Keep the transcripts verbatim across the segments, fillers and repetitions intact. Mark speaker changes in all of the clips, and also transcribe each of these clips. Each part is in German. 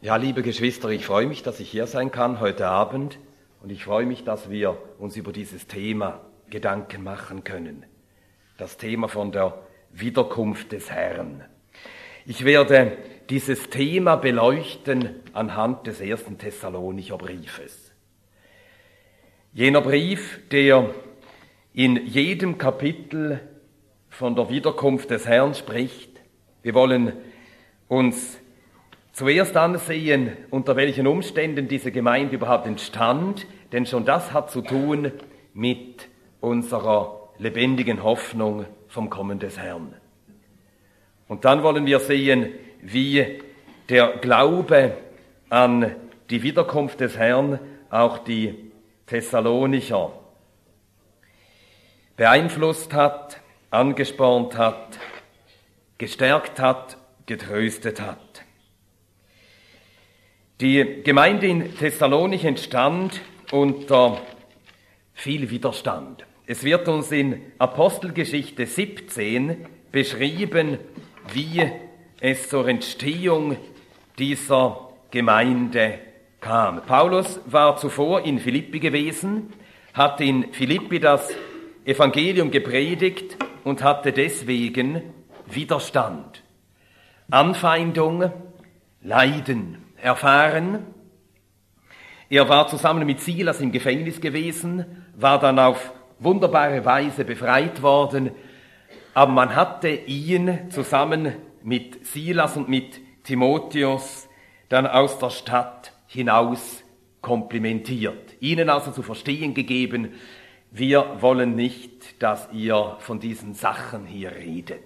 Speaker 1: Ja, liebe Geschwister, ich freue mich, dass ich hier sein kann heute Abend und ich freue mich, dass wir uns über dieses Thema Gedanken machen können. Das Thema von der Wiederkunft des Herrn. Ich werde dieses Thema beleuchten anhand des ersten Thessalonicher Briefes. Jener Brief, der in jedem Kapitel von der Wiederkunft des Herrn spricht. Wir wollen uns zuerst ansehen, unter welchen Umständen diese Gemeinde überhaupt entstand, denn schon das hat zu tun mit unserer lebendigen Hoffnung vom Kommen des Herrn. Und dann wollen wir sehen, wie der Glaube an die Wiederkunft des Herrn auch die Thessalonicher beeinflusst hat, angespornt hat, gestärkt hat, getröstet hat. Die Gemeinde in Thessalonich entstand unter viel Widerstand. Es wird uns in Apostelgeschichte siebzehn beschrieben, wie es zur Entstehung dieser Gemeinde kam. Paulus war zuvor in Philippi gewesen, hat in Philippi das Evangelium gepredigt und hatte deswegen Widerstand, Anfeindung, Leiden erfahren. Er war zusammen mit Silas im Gefängnis gewesen, war dann auf wunderbare Weise befreit worden, aber man hatte ihn zusammen mit Silas und mit Timotheus dann aus der Stadt hinaus komplimentiert. Ihnen also zu verstehen gegeben, wir wollen nicht, dass ihr von diesen Sachen hier redet.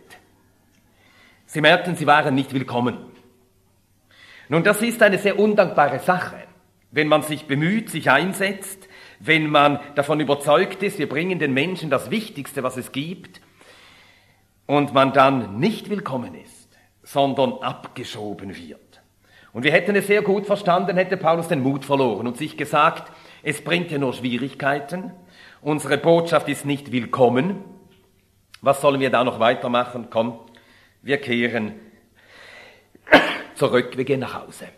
Speaker 1: Sie merkten, sie waren nicht willkommen. Nun, das ist eine sehr undankbare Sache, wenn man sich bemüht, sich einsetzt, wenn man davon überzeugt ist, wir bringen den Menschen das Wichtigste, was es gibt, und man dann nicht willkommen ist, sondern abgeschoben wird. Und wir hätten es sehr gut verstanden, hätte Paulus den Mut verloren und sich gesagt, es bringt ja nur Schwierigkeiten, unsere Botschaft ist nicht willkommen, was sollen wir da noch weitermachen? Komm, wir kehren zurück, wir gehen nach Hause.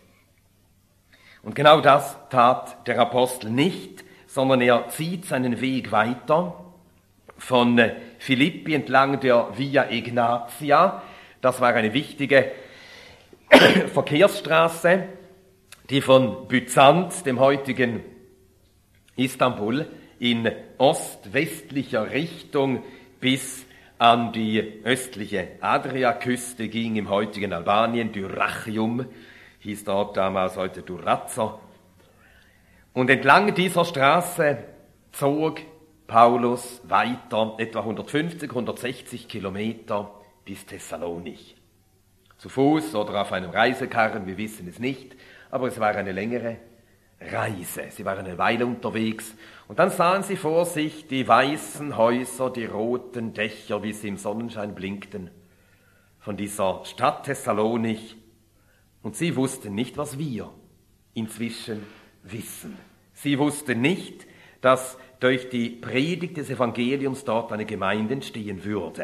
Speaker 1: Und genau das tat der Apostel nicht, sondern er zieht seinen Weg weiter von Philippi entlang der Via Egnatia. Das war eine wichtige Verkehrsstraße, die von Byzanz, dem heutigen Istanbul, in ost-westlicher Richtung bis an die östliche Adriaküste ging, im heutigen Albanien. Dyrrhachium hieß dort damals, heute Durazzo. Und entlang dieser Straße zog Paulus weiter, etwa hundertfünfzig, hundertsechzig Kilometer bis Thessalonich. Zu Fuß oder auf einem Reisekarren, wir wissen es nicht, aber es war eine längere Reise. Sie waren eine Weile unterwegs und dann sahen sie vor sich die weißen Häuser, die roten Dächer, wie sie im Sonnenschein blinkten, von dieser Stadt Thessalonich. Und sie wussten nicht, was wir inzwischen wissen. Sie wussten nicht, dass durch die Predigt des Evangeliums dort eine Gemeinde entstehen würde,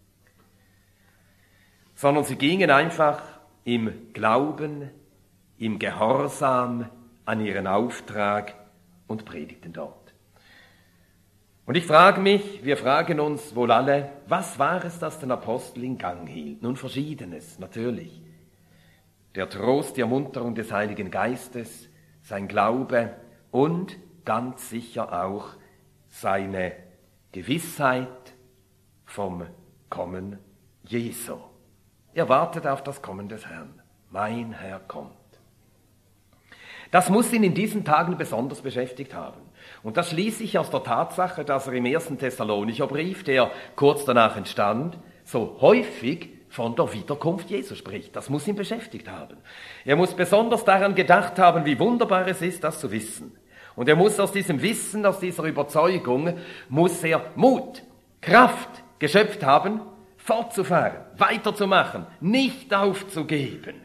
Speaker 1: sondern sie gingen einfach im Glauben, im Gehorsam an ihren Auftrag und predigten dort. Und ich frage mich, wir fragen uns wohl alle, was war es, das den Apostel in Gang hielt? Nun, Verschiedenes, natürlich. Der Trost, die Ermunterung des Heiligen Geistes, sein Glaube und ganz sicher auch seine Gewissheit vom Kommen Jesu. Er wartet auf das Kommen des Herrn. Mein Herr kommt. Das muss ihn in diesen Tagen besonders beschäftigt haben. Und das schließt sich aus der Tatsache, dass er im ersten Thessalonicher Brief, der kurz danach entstand, so häufig von der Wiederkunft Jesu spricht. Das muss ihn beschäftigt haben. Er muss besonders daran gedacht haben, wie wunderbar es ist, das zu wissen. Und er muss aus diesem Wissen, aus dieser Überzeugung, muss er Mut, Kraft geschöpft haben, fortzufahren, weiterzumachen, nicht aufzugeben.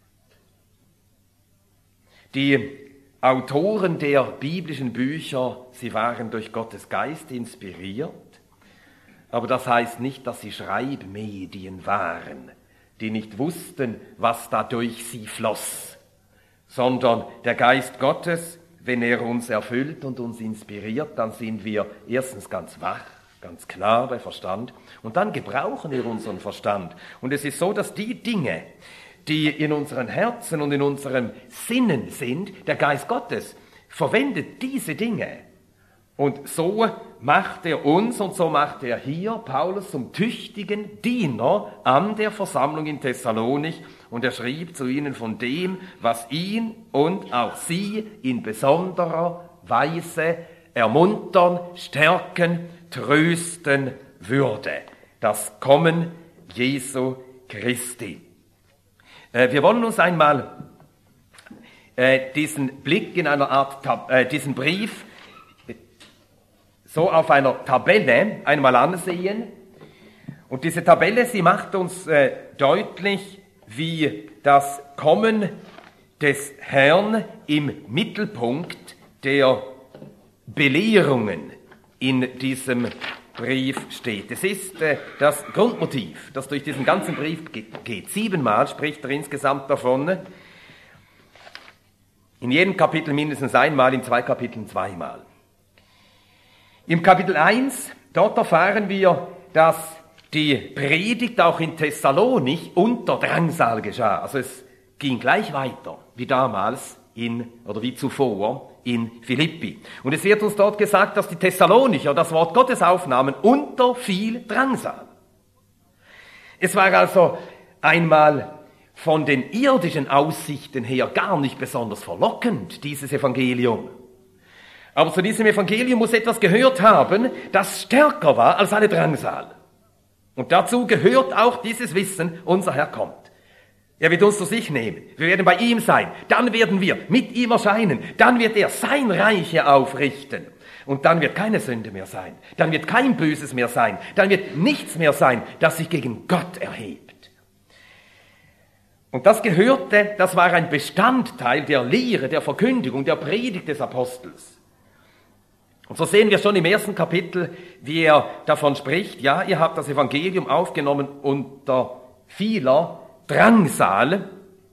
Speaker 1: Die Autoren der biblischen Bücher, sie waren durch Gottes Geist inspiriert, aber das heißt nicht, dass sie Schreibmedien waren, die nicht wussten, was da durch sie floss, sondern der Geist Gottes, wenn er uns erfüllt und uns inspiriert, dann sind wir erstens ganz wach, ganz klar bei Verstand, und dann gebrauchen wir unseren Verstand. Und es ist so, dass die Dinge, die in unseren Herzen und in unseren Sinnen sind, der Geist Gottes verwendet diese Dinge. Und so macht er uns und so macht er hier Paulus zum tüchtigen Diener an der Versammlung in Thessalonich. Und er schrieb zu ihnen von dem, was ihn und auch sie in besonderer Weise ermuntern, stärken, trösten würde. Das Kommen Jesu Christi. Äh, wir wollen uns einmal äh, diesen Blick in einer Art, äh, diesen Brief so auf einer Tabelle einmal ansehen. Und diese Tabelle, sie macht uns äh, deutlich, wie das Kommen des Herrn im Mittelpunkt der Belehrungen in diesem Brief steht. Es ist äh, das Grundmotiv, das durch diesen ganzen Brief ge- geht. Siebenmal spricht er insgesamt davon. In jedem Kapitel mindestens einmal, in zwei Kapiteln zweimal. Im Kapitel eins, dort erfahren wir, dass die Predigt auch in Thessalonich unter Drangsal geschah. Also es ging gleich weiter, wie damals in, oder wie zuvor in Philippi. Und es wird uns dort gesagt, dass die Thessalonicher das Wort Gottes aufnahmen unter viel Drangsal. Es war also einmal von den irdischen Aussichten her gar nicht besonders verlockend, dieses Evangelium. Aber zu diesem Evangelium muss etwas gehört haben, das stärker war als alle Drangsal. Und dazu gehört auch dieses Wissen, unser Herr kommt. Er wird uns zu sich nehmen. Wir werden bei ihm sein. Dann werden wir mit ihm erscheinen. Dann wird er sein Reich hier aufrichten. Und dann wird keine Sünde mehr sein. Dann wird kein Böses mehr sein. Dann wird nichts mehr sein, das sich gegen Gott erhebt. Und das gehörte, das war ein Bestandteil der Lehre, der Verkündigung, der Predigt des Apostels. Und so sehen wir schon im ersten Kapitel, wie er davon spricht, ja, ihr habt das Evangelium aufgenommen unter vieler Drangsal.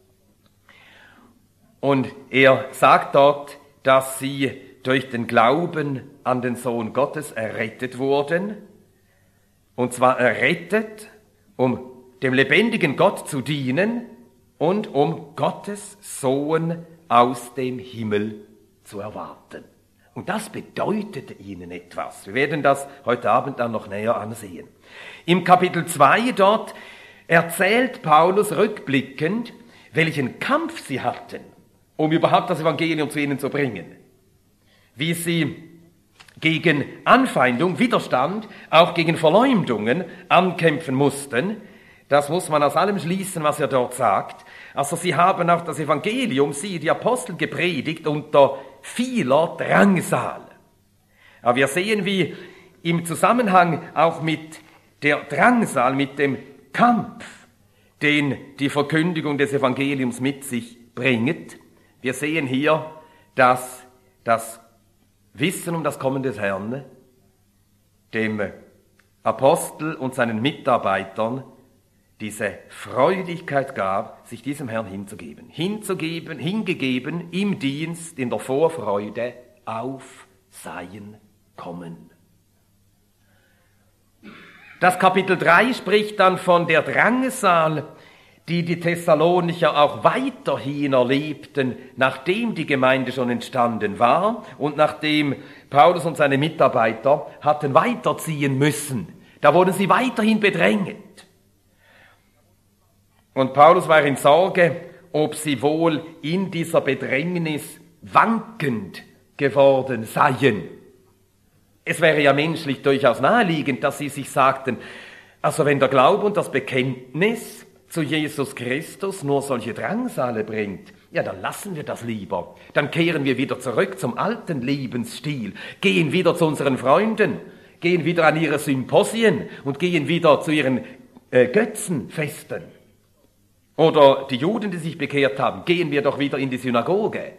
Speaker 1: Und er sagt dort, dass sie durch den Glauben an den Sohn Gottes errettet wurden. Und zwar errettet, um dem lebendigen Gott zu dienen und um Gottes Sohn aus dem Himmel zu erwarten. Und das bedeutete ihnen etwas. Wir werden das heute Abend dann noch näher ansehen. Im Kapitel zwei dort erzählt Paulus rückblickend, welchen Kampf sie hatten, um überhaupt das Evangelium zu ihnen zu bringen. Wie sie gegen Anfeindung, Widerstand, auch gegen Verleumdungen ankämpfen mussten. Das muss man aus allem schließen, was er dort sagt. Also sie haben auch das Evangelium, sie, die Apostel, gepredigt unter vieler Drangsal. Aber wir sehen, wie im Zusammenhang auch mit der Drangsal, mit dem Kampf, den die Verkündigung des Evangeliums mit sich bringt, wir sehen hier, dass das Wissen um das Kommen des Herrn dem Apostel und seinen Mitarbeitern diese Freudigkeit gab, sich diesem Herrn hinzugeben. Hinzugeben, hingegeben im Dienst, in der Vorfreude auf sein Kommen. Das Kapitel drei spricht dann von der Drangsal, die die Thessalonicher auch weiterhin erlebten, nachdem die Gemeinde schon entstanden war und nachdem Paulus und seine Mitarbeiter hatten weiterziehen müssen. Da wurden sie weiterhin bedrängt. Und Paulus war in Sorge, ob sie wohl in dieser Bedrängnis wankend geworden seien. Es wäre ja menschlich durchaus naheliegend, dass sie sich sagten, also wenn der Glaube und das Bekenntnis zu Jesus Christus nur solche Drangsale bringt, ja, dann lassen wir das lieber. Dann kehren wir wieder zurück zum alten Lebensstil, gehen wieder zu unseren Freunden, gehen wieder an ihre Symposien und gehen wieder zu ihren äh, Götzenfesten. Oder die Juden, die sich bekehrt haben, gehen wir doch wieder in die Synagoge.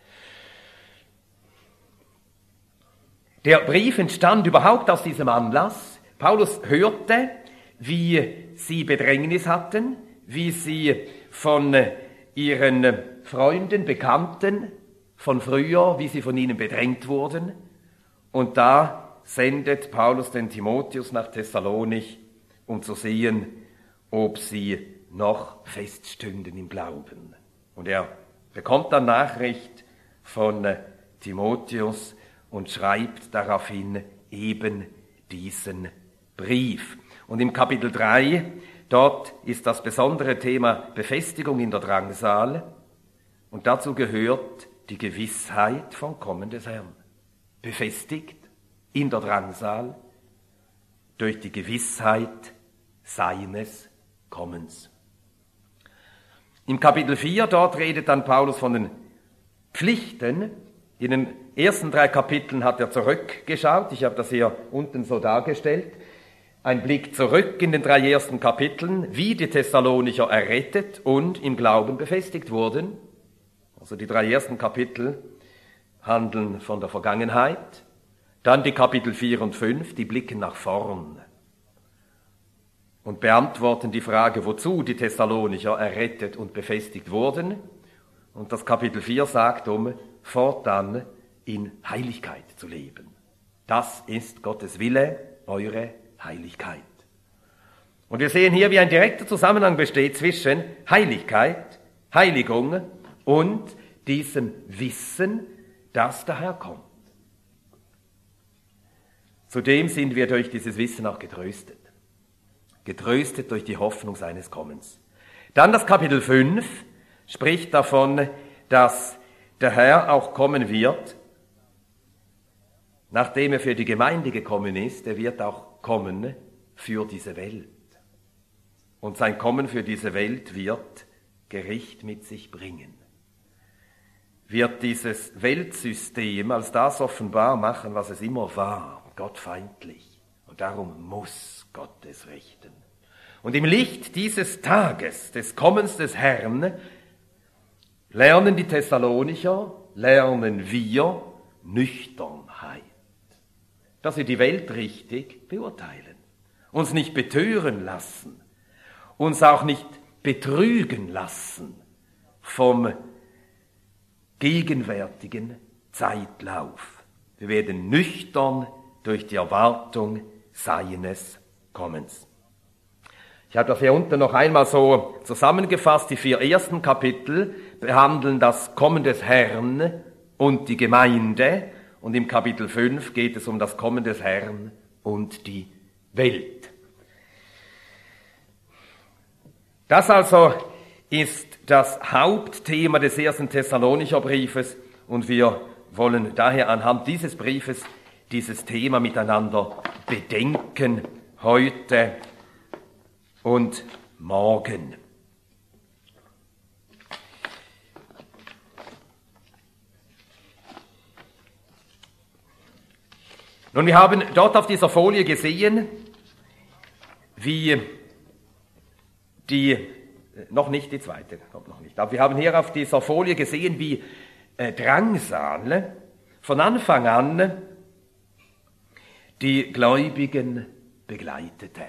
Speaker 1: Der Brief entstand überhaupt aus diesem Anlass. Paulus hörte, wie sie Bedrängnis hatten, wie sie von ihren Freunden, Bekannten von früher, wie sie von ihnen bedrängt wurden. Und da sendet Paulus den Timotheus nach Thessalonich, um zu sehen, ob sie noch feststünden im Glauben. Und er bekommt dann Nachricht von Timotheus und schreibt daraufhin eben diesen Brief. Und im Kapitel drei, dort ist das besondere Thema Befestigung in der Drangsal. Und dazu gehört die Gewissheit vom Kommen des Herrn. Befestigt in der Drangsal durch die Gewissheit seines Kommens. Im Kapitel vier, dort redet dann Paulus von den Pflichten. In den ersten drei Kapiteln hat er zurückgeschaut. Ich habe das hier unten so dargestellt. Ein Blick zurück in den drei ersten Kapiteln, wie die Thessalonicher errettet und im Glauben befestigt wurden. Also die drei ersten Kapitel handeln von der Vergangenheit. Dann die Kapitel vier und fünf, die blicken nach vorn und beantworten die Frage, wozu die Thessalonicher errettet und befestigt wurden. Und das Kapitel vier sagt, um fortan in Heiligkeit zu leben. Das ist Gottes Wille, eure Heiligkeit. Und wir sehen hier, wie ein direkter Zusammenhang besteht zwischen Heiligkeit, Heiligung und diesem Wissen, das daherkommt. Zudem sind wir durch dieses Wissen auch getröstet. Getröstet durch die Hoffnung seines Kommens. Dann das Kapitel fünf spricht davon, dass der Herr auch kommen wird, nachdem er für die Gemeinde gekommen ist. Er wird auch kommen für diese Welt. Und sein Kommen für diese Welt wird Gericht mit sich bringen. Wird dieses Weltsystem als das offenbar machen, was es immer war, gottfeindlich. Und darum muss Gott es richten. Und im Licht dieses Tages, des Kommens des Herrn, lernen die Thessalonicher, lernen wir Nüchternheit. Dass wir die Welt richtig beurteilen, uns nicht betören lassen, uns auch nicht betrügen lassen vom gegenwärtigen Zeitlauf. Wir werden nüchtern durch die Erwartung seines Kommens. Ich habe das hier unten noch einmal so zusammengefasst. Die vier ersten Kapitel behandeln das Kommen des Herrn und die Gemeinde. Und im Kapitel fünf geht es um das Kommen des Herrn und die Welt. Das also ist das Hauptthema des ersten Thessalonicher Briefes und wir wollen daher anhand dieses Briefes dieses Thema miteinander bedenken heute und morgen. Nun, wir haben dort auf dieser Folie gesehen, wie die, noch nicht die zweite, kommt noch nicht, aber wir haben hier auf dieser Folie gesehen, wie äh, Drangsal von Anfang an die Gläubigen begleitete.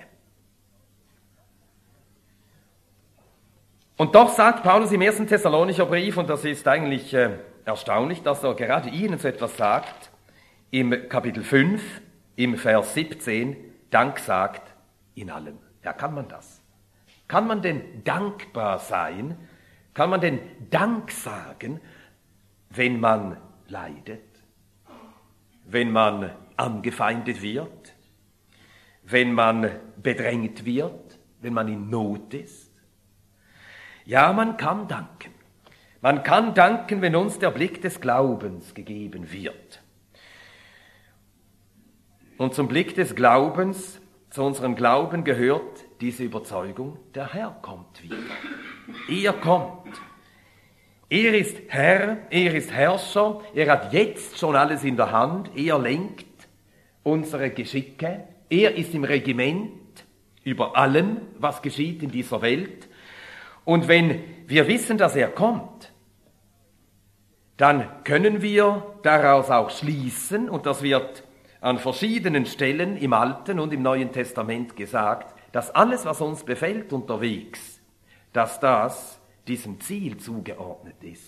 Speaker 1: Und doch sagt Paulus im ersten Thessalonicher Brief, und das ist eigentlich äh, erstaunlich, dass er gerade ihnen so etwas sagt, im Kapitel fünf, im Vers siebzehn, Dank sagt in allem. Ja, kann man das? Kann man denn dankbar sein? Kann man denn Dank sagen, wenn man leidet? Wenn man angefeindet wird? Wenn man bedrängt wird? Wenn man in Not ist? Ja, man kann danken. Man kann danken, wenn uns der Blick des Glaubens gegeben wird. Und zum Blick des Glaubens, zu unserem Glauben gehört diese Überzeugung, der Herr kommt wieder. Er kommt. Er ist Herr, er ist Herrscher, er hat jetzt schon alles in der Hand, er lenkt unsere Geschicke, er ist im Regiment über allem, was geschieht in dieser Welt. Und wenn wir wissen, dass er kommt, dann können wir daraus auch schließen, und das wird an verschiedenen Stellen im Alten und im Neuen Testament gesagt, dass alles, was uns befällt unterwegs, dass das diesem Ziel zugeordnet ist.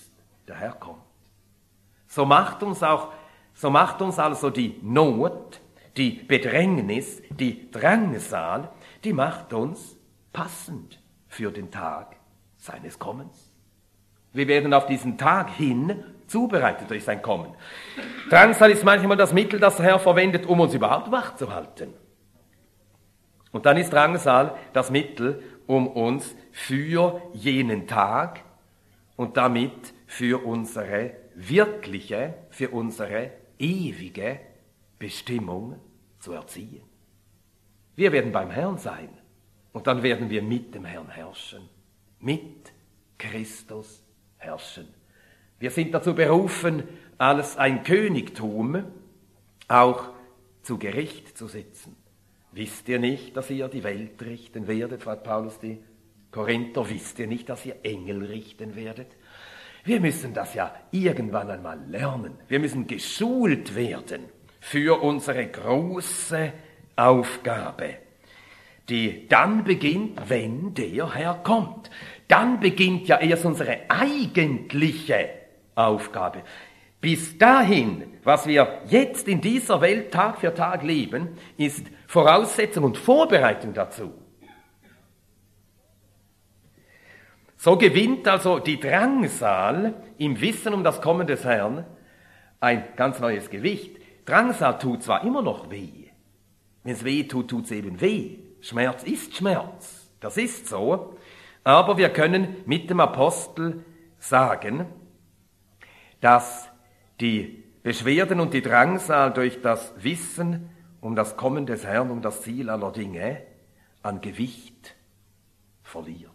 Speaker 1: der Herr kommt. So macht uns auch, so macht uns also die Not, die Bedrängnis, die Drangsal, die macht uns passend für den Tag seines Kommens. Wir werden auf diesen Tag hin zubereitet durch sein Kommen. Drangsal ist manchmal das Mittel, das der Herr verwendet, um uns überhaupt wach zu halten. Und dann ist Drangsal das Mittel, um uns für jenen Tag und damit für unsere wirkliche, für unsere ewige Bestimmung zu erziehen. Wir werden beim Herrn sein und dann werden wir mit dem Herrn herrschen, mit Christus herrschen. Wir sind dazu berufen, als ein Königtum auch zu Gericht zu sitzen. Wisst ihr nicht, dass ihr die Welt richten werdet, fragt Paulus die Korinther, wisst ihr nicht, dass ihr Engel richten werdet? Wir müssen das ja irgendwann einmal lernen. Wir müssen geschult werden für unsere große Aufgabe, die dann beginnt, wenn der Herr kommt. Dann beginnt ja erst unsere eigentliche Aufgabe. Bis dahin, was wir jetzt in dieser Welt Tag für Tag leben, ist Voraussetzung und Vorbereitung dazu. So gewinnt also die Drangsal im Wissen um das Kommen des Herrn ein ganz neues Gewicht. Drangsal tut zwar immer noch weh. Wenn es weh tut, tut es eben weh. Schmerz ist Schmerz. Das ist so. Aber wir können mit dem Apostel sagen, dass die Beschwerden und die Drangsal durch das Wissen um das Kommen des Herrn, um das Ziel aller Dinge, an Gewicht verliert.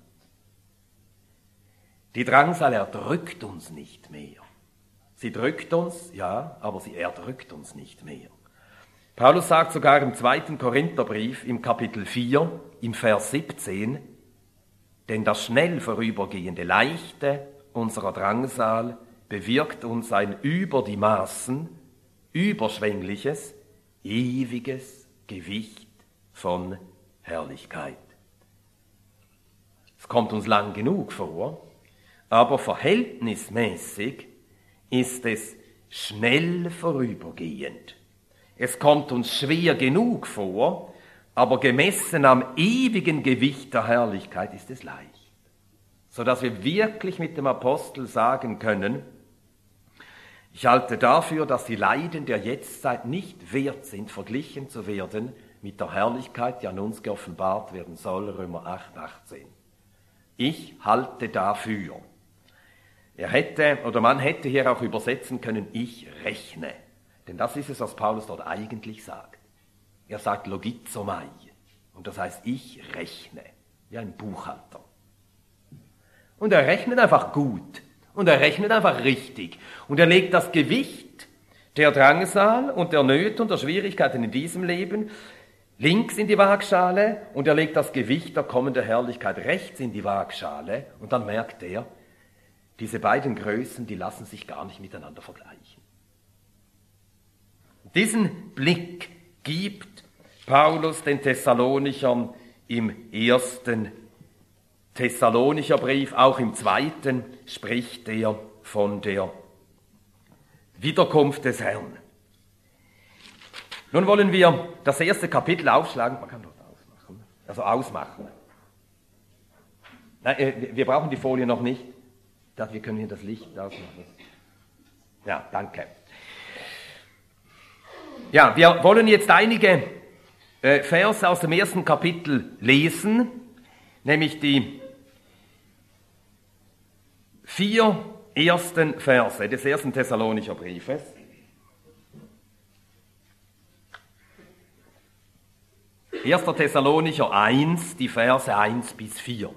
Speaker 1: Die Drangsal erdrückt uns nicht mehr. Sie drückt uns, ja, aber sie erdrückt uns nicht mehr. Paulus sagt sogar im zweiten Korintherbrief, im Kapitel vier, im Vers siebzehn, denn das schnell vorübergehende Leichte unserer Drangsal bewirkt uns ein über die Maßen überschwängliches, ewiges Gewicht von Herrlichkeit. Es kommt uns lang genug vor, aber verhältnismäßig ist es schnell vorübergehend. Es kommt uns schwer genug vor, aber gemessen am ewigen Gewicht der Herrlichkeit ist es leicht. Sodass wir wirklich mit dem Apostel sagen können, ich halte dafür, dass die Leiden der Jetztzeit nicht wert sind, verglichen zu werden mit der Herrlichkeit, die an uns geoffenbart werden soll, Römer acht, achtzehn. Ich halte dafür. Er hätte, oder man hätte hier auch übersetzen können, ich rechne. Denn das ist es, was Paulus dort eigentlich sagt. Er sagt logizomai. Und das heißt, ich rechne. Wie ein Buchhalter. Und er rechnet einfach gut. Und er rechnet einfach richtig. Und er legt das Gewicht der Drangsal und der Nöte und der Schwierigkeiten in diesem Leben links in die Waagschale und er legt das Gewicht der kommenden Herrlichkeit rechts in die Waagschale. Und dann merkt er, diese beiden Größen, die lassen sich gar nicht miteinander vergleichen. Diesen Blick gibt Paulus den Thessalonichern im ersten Thessalonicher Brief, auch im zweiten spricht er von der Wiederkunft des Herrn. Nun wollen wir das erste Kapitel aufschlagen. Man kann dort ausmachen. Also ausmachen. Nein, wir brauchen die Folie noch nicht. Wir können hier das Licht ausmachen. Ja, danke. Ja, wir wollen jetzt einige äh, Verse aus dem ersten Kapitel lesen, nämlich die vier ersten Verse des ersten Thessalonicher Briefes. erster Thessalonicher eins, die Verse eins bis vier.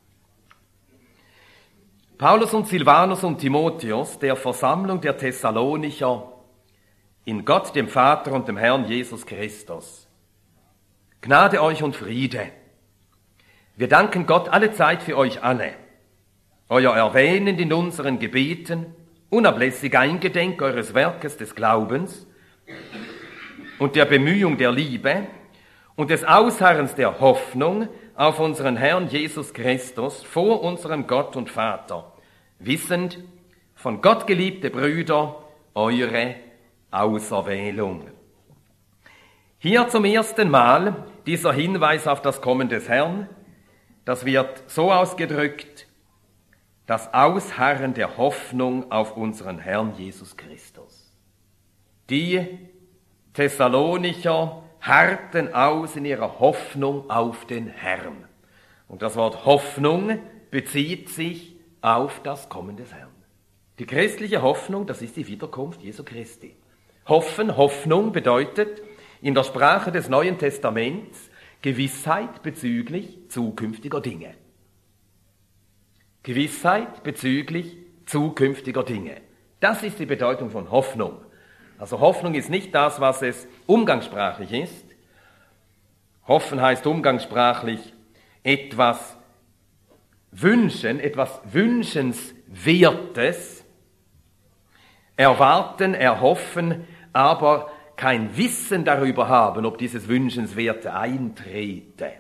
Speaker 1: Paulus und Silvanus und Timotheus, der Versammlung der Thessalonicher, in Gott, dem Vater und dem Herrn Jesus Christus. Gnade euch und Friede. Wir danken Gott allezeit für euch alle. Euer Erwähnen in unseren Gebeten, unablässig eingedenk eures Werkes des Glaubens und der Bemühung der Liebe und des Ausharrens der Hoffnung auf unseren Herrn Jesus Christus vor unserem Gott und Vater, wissend, von Gott geliebte Brüder, eure Auserwählung. Hier zum ersten Mal dieser Hinweis auf das Kommen des Herrn. Das wird so ausgedrückt: das Ausharren der Hoffnung auf unseren Herrn Jesus Christus. Die Thessalonicher harrten aus in ihrer Hoffnung auf den Herrn. Und das Wort Hoffnung bezieht sich auf das Kommen des Herrn. Die christliche Hoffnung, das ist die Wiederkunft Jesu Christi. Hoffen, Hoffnung bedeutet in der Sprache des Neuen Testaments Gewissheit bezüglich zukünftiger Dinge. Gewissheit bezüglich zukünftiger Dinge. Das ist die Bedeutung von Hoffnung. Also Hoffnung ist nicht das, was es umgangssprachlich ist. Hoffen heißt umgangssprachlich etwas wünschen, etwas Wünschenswertes, erwarten, erhoffen, aber kein Wissen darüber haben, ob dieses Wünschenswerte eintrete.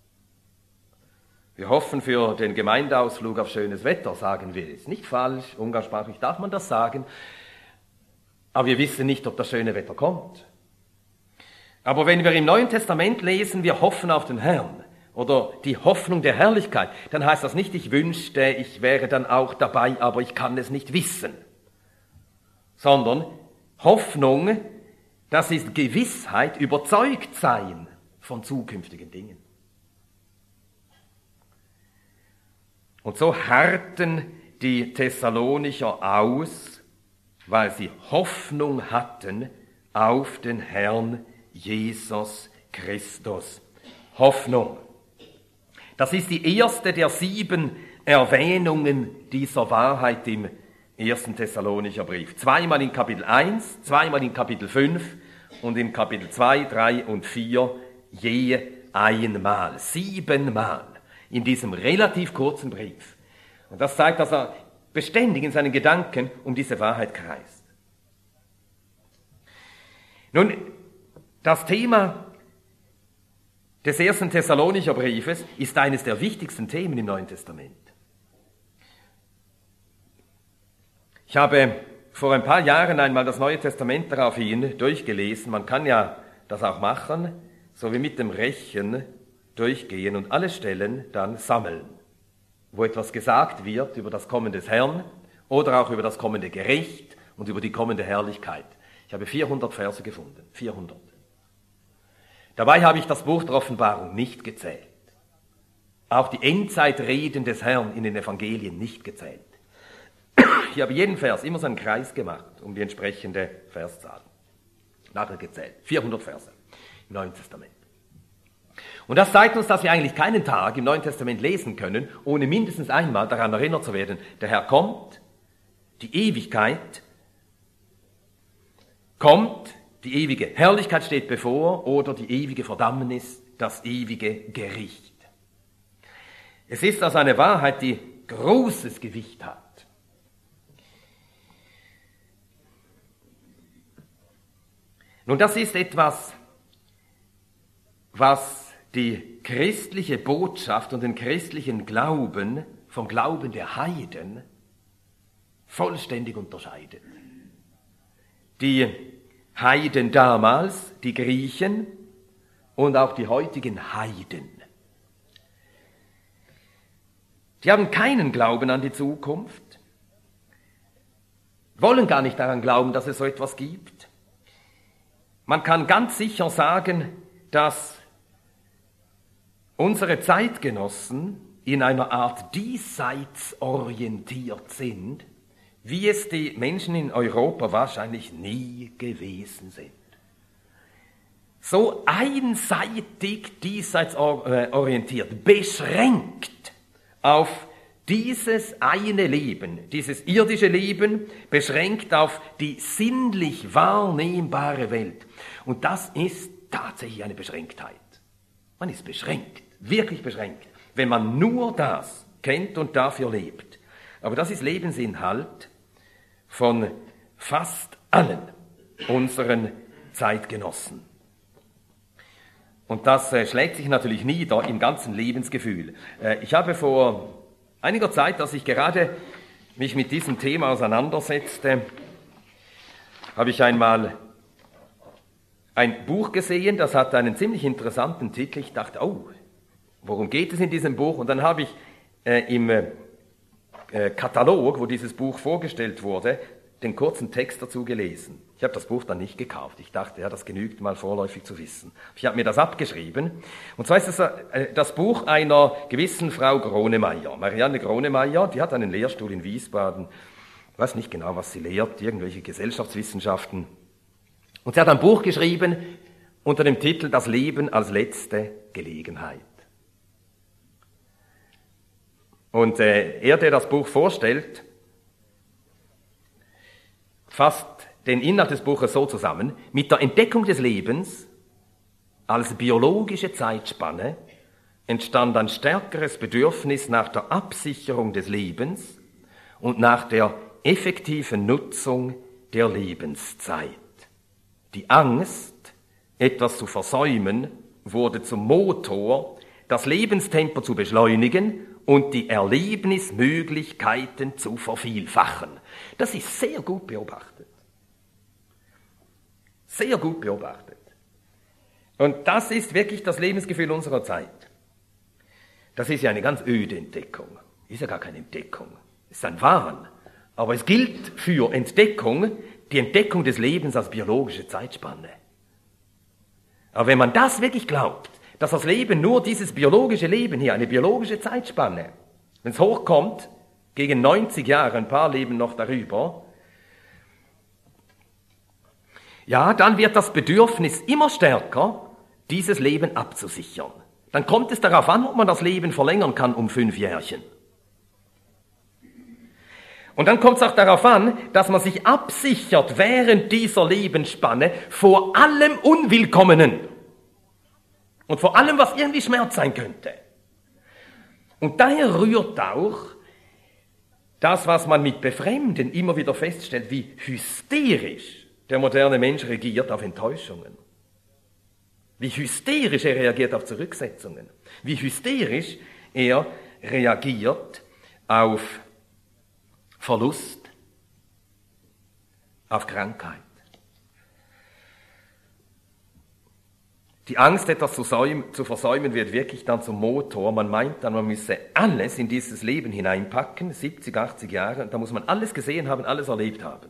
Speaker 1: Wir hoffen für den Gemeindeausflug auf schönes Wetter, sagen wir. Ist nicht falsch, umgangssprachlich darf man das sagen, aber wir wissen nicht, ob das schöne Wetter kommt. Aber wenn wir im Neuen Testament lesen, wir hoffen auf den Herrn oder die Hoffnung der Herrlichkeit, dann heißt das nicht, ich wünschte, ich wäre dann auch dabei, aber ich kann es nicht wissen. Sondern Hoffnung, das ist Gewissheit, überzeugt sein von zukünftigen Dingen. Und so harrten die Thessalonicher aus, weil sie Hoffnung hatten auf den Herrn Jesus Christus. Hoffnung. Das ist die erste der sieben Erwähnungen dieser Wahrheit im ersten Thessalonicher Brief. Zweimal in Kapitel eins, zweimal in Kapitel fünf und in Kapitel zwei, drei und vier je einmal. Siebenmal in diesem relativ kurzen Brief. Und das zeigt, dass er beständig in seinen Gedanken um diese Wahrheit kreist. Nun, das Thema des ersten Thessalonicher Briefes ist eines der wichtigsten Themen im Neuen Testament. Ich habe vor ein paar Jahren einmal das Neue Testament daraufhin durchgelesen. Man kann ja das auch machen, so wie mit dem Rechen durchgehen und alle Stellen dann sammeln, wo etwas gesagt wird über das Kommen des Herrn oder auch über das kommende Gericht und über die kommende Herrlichkeit. Ich habe vierhundert Verse gefunden, vierhundert. Dabei habe ich das Buch der Offenbarung nicht gezählt. Auch die Endzeitreden des Herrn in den Evangelien nicht gezählt. Ich habe jeden Vers immer so einen Kreis gemacht um die entsprechende Verszahl. Nachher gezählt. vierhundert Verse im Neuen Testament. Und das zeigt uns, dass wir eigentlich keinen Tag im Neuen Testament lesen können, ohne mindestens einmal daran erinnert zu werden, der Herr kommt, die Ewigkeit kommt, die ewige Herrlichkeit steht bevor oder die ewige Verdammnis, das ewige Gericht. Es ist also eine Wahrheit, die großes Gewicht hat. Nun, das ist etwas, was die christliche Botschaft und den christlichen Glauben vom Glauben der Heiden vollständig unterscheidet. Die Heiden damals, die Griechen und auch die heutigen Heiden, die haben keinen Glauben an die Zukunft, wollen gar nicht daran glauben, dass es so etwas gibt. Man kann ganz sicher sagen, dass unsere Zeitgenossen in einer Art diesseits orientiert sind, wie es die Menschen in Europa wahrscheinlich nie gewesen sind. So einseitig diesseits orientiert, beschränkt auf dieses eine Leben, dieses irdische Leben, beschränkt auf die sinnlich wahrnehmbare Welt. Und das ist tatsächlich eine Beschränktheit. Man ist beschränkt, wirklich beschränkt, wenn man nur das kennt und dafür lebt. Aber das ist Lebensinhalt von fast allen unseren Zeitgenossen. Und das äh, schlägt sich natürlich nieder im ganzen Lebensgefühl. Äh, ich habe vor einiger Zeit, als ich gerade mich mit diesem Thema auseinandersetzte, habe ich einmal ein Buch gesehen, das hat einen ziemlich interessanten Titel. Ich dachte, oh, worum geht es in diesem Buch? Und dann habe ich äh, im äh, Katalog, wo dieses Buch vorgestellt wurde, den kurzen Text dazu gelesen. Ich habe das Buch dann nicht gekauft. Ich dachte, ja, das genügt mal vorläufig zu wissen. Ich habe mir das abgeschrieben. Und zwar ist es äh, das Buch einer gewissen Frau Gronemeyer. Marianne Gronemeyer, die hat einen Lehrstuhl in Wiesbaden. Ich weiß nicht genau, was sie lehrt, irgendwelche Gesellschaftswissenschaften. Und sie hat ein Buch geschrieben unter dem Titel Das Leben als letzte Gelegenheit. Und äh, er, der das Buch vorstellt, fasst den Inhalt des Buches so zusammen: Mit der Entdeckung des Lebens als biologische Zeitspanne entstand ein stärkeres Bedürfnis nach der Absicherung des Lebens und nach der effektiven Nutzung der Lebenszeit. Die Angst, etwas zu versäumen, wurde zum Motor, das Lebenstempo zu beschleunigen und die Erlebnismöglichkeiten zu vervielfachen. Das ist sehr gut beobachtet. Sehr gut beobachtet. Und das ist wirklich das Lebensgefühl unserer Zeit. Das ist ja eine ganz öde Entdeckung. Ist ja gar keine Entdeckung. Es ist ein Wahn. Aber es gilt für Entdeckung die Entdeckung des Lebens als biologische Zeitspanne. Aber wenn man das wirklich glaubt, dass das Leben nur dieses biologische Leben hier, eine biologische Zeitspanne, wenn es hochkommt, gegen neunzig Jahre, ein paar leben noch darüber, ja, dann wird das Bedürfnis immer stärker, dieses Leben abzusichern. Dann kommt es darauf an, ob man das Leben verlängern kann um fünf Jährchen. Und dann kommt es auch darauf an, dass man sich absichert während dieser Lebensspanne vor allem Unwillkommenen und vor allem, was irgendwie Schmerz sein könnte. Und daher rührt auch das, was man mit Befremden immer wieder feststellt, wie hysterisch der moderne Mensch reagiert auf Enttäuschungen. Wie hysterisch er reagiert auf Zurücksetzungen. Wie hysterisch er reagiert auf Verlust, auf Krankheit. Die Angst, etwas zu, säum, zu versäumen, wird wirklich dann zum Motor. Man meint dann, man müsse alles in dieses Leben hineinpacken, siebzig, achtzig Jahre, und da muss man alles gesehen haben, alles erlebt haben.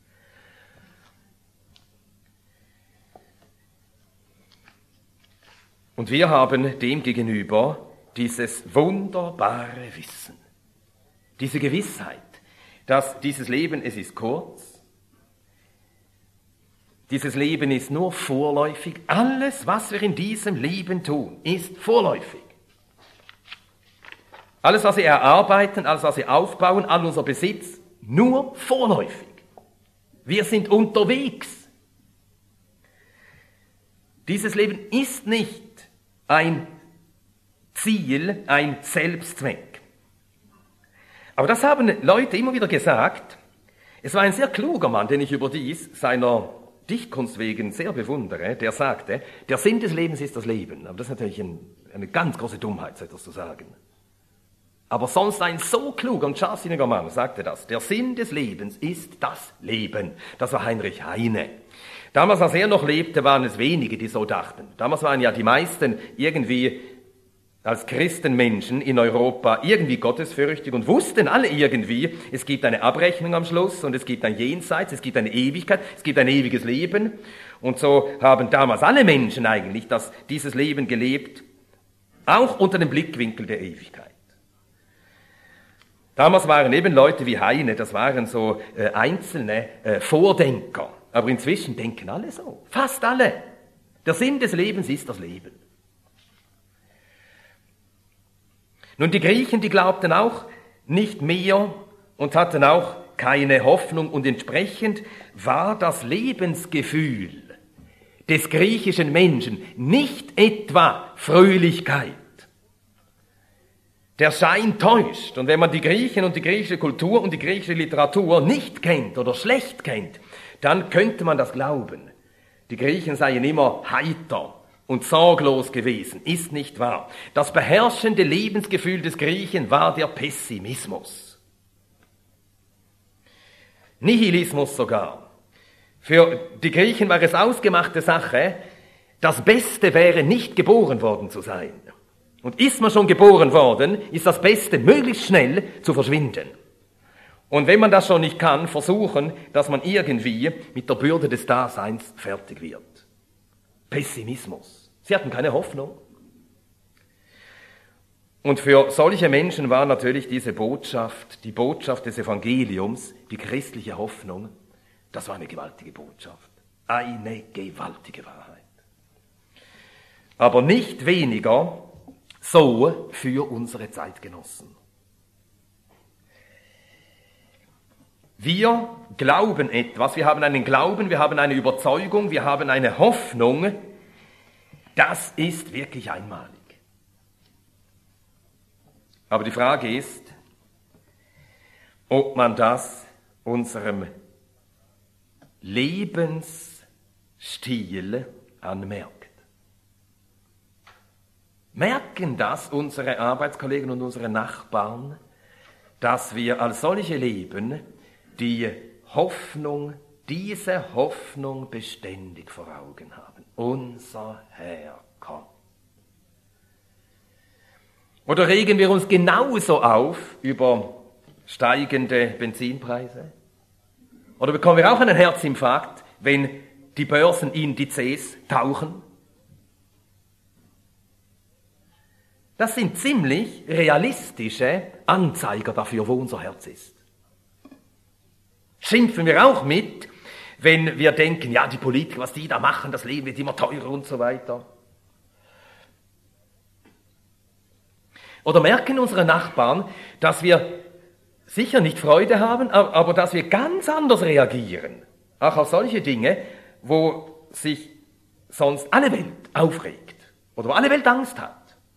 Speaker 1: Und wir haben demgegenüber dieses wunderbare Wissen, diese Gewissheit, dass dieses Leben, es ist kurz, dieses Leben ist nur vorläufig, alles, was wir in diesem Leben tun, ist vorläufig. Alles, was wir erarbeiten, alles, was wir aufbauen, all unser Besitz, nur vorläufig. Wir sind unterwegs. Dieses Leben ist nicht ein Ziel, ein Selbstzweck. Aber das haben Leute immer wieder gesagt. Es war ein sehr kluger Mann, den ich überdies seiner Dichtkunst wegen sehr bewundere, der sagte, der Sinn des Lebens ist das Leben. Aber das ist natürlich ein, eine ganz große Dummheit, so etwas zu sagen. Aber sonst ein so kluger und scharfsinniger Mann sagte das. Der Sinn des Lebens ist das Leben. Das war Heinrich Heine. Damals, als er noch lebte, waren es wenige, die so dachten. Damals waren ja die meisten irgendwie als Christenmenschen in Europa irgendwie gottesfürchtig und wussten alle irgendwie, es gibt eine Abrechnung am Schluss und es gibt ein Jenseits, es gibt eine Ewigkeit, es gibt ein ewiges Leben. Und so haben damals alle Menschen eigentlich das, dieses Leben gelebt, auch unter dem Blickwinkel der Ewigkeit. Damals waren eben Leute wie Heine, das waren so äh, einzelne äh, Vordenker. Aber inzwischen denken alle so, fast alle. Der Sinn des Lebens ist das Leben. Nun, die Griechen, die glaubten auch nicht mehr und hatten auch keine Hoffnung und entsprechend war das Lebensgefühl des griechischen Menschen nicht etwa Fröhlichkeit. Der Schein täuscht. Und wenn man die Griechen und die griechische Kultur und die griechische Literatur nicht kennt oder schlecht kennt, dann könnte man das glauben. Die Griechen seien immer heiter und sorglos gewesen, ist nicht wahr. Das beherrschende Lebensgefühl des Griechen war der Pessimismus. Nihilismus sogar. Für die Griechen war es ausgemachte Sache, das Beste wäre, nicht geboren worden zu sein. Und ist man schon geboren worden, ist das Beste, möglichst schnell zu verschwinden. Und wenn man das schon nicht kann, versuchen, dass man irgendwie mit der Bürde des Daseins fertig wird. Pessimismus. Sie hatten keine Hoffnung. Und für solche Menschen war natürlich diese Botschaft, die Botschaft des Evangeliums, die christliche Hoffnung, das war eine gewaltige Botschaft. Eine gewaltige Wahrheit. Aber nicht weniger so für unsere Zeitgenossen. Wir glauben etwas, wir haben einen Glauben, wir haben eine Überzeugung, wir haben eine Hoffnung, das ist wirklich einmalig. Aber die Frage ist, ob man das unserem Lebensstil anmerkt. Merken das unsere Arbeitskollegen und unsere Nachbarn, dass wir als solche leben, die Hoffnung, diese Hoffnung beständig vor Augen haben. Unser Herr kommt. Oder regen wir uns genauso auf über steigende Benzinpreise? Oder bekommen wir auch einen Herzinfarkt, wenn die Börsenindizes tauchen? Das sind ziemlich realistische Anzeiger dafür, wo unser Herz ist. Schimpfen wir auch mit, wenn wir denken, ja, die Politiker, was die da machen, das Leben wird immer teurer und so weiter. Oder merken unsere Nachbarn, dass wir sicher nicht Freude haben, aber dass wir ganz anders reagieren. Auch auf solche Dinge, wo sich sonst alle Welt aufregt oder wo alle Welt Angst hat.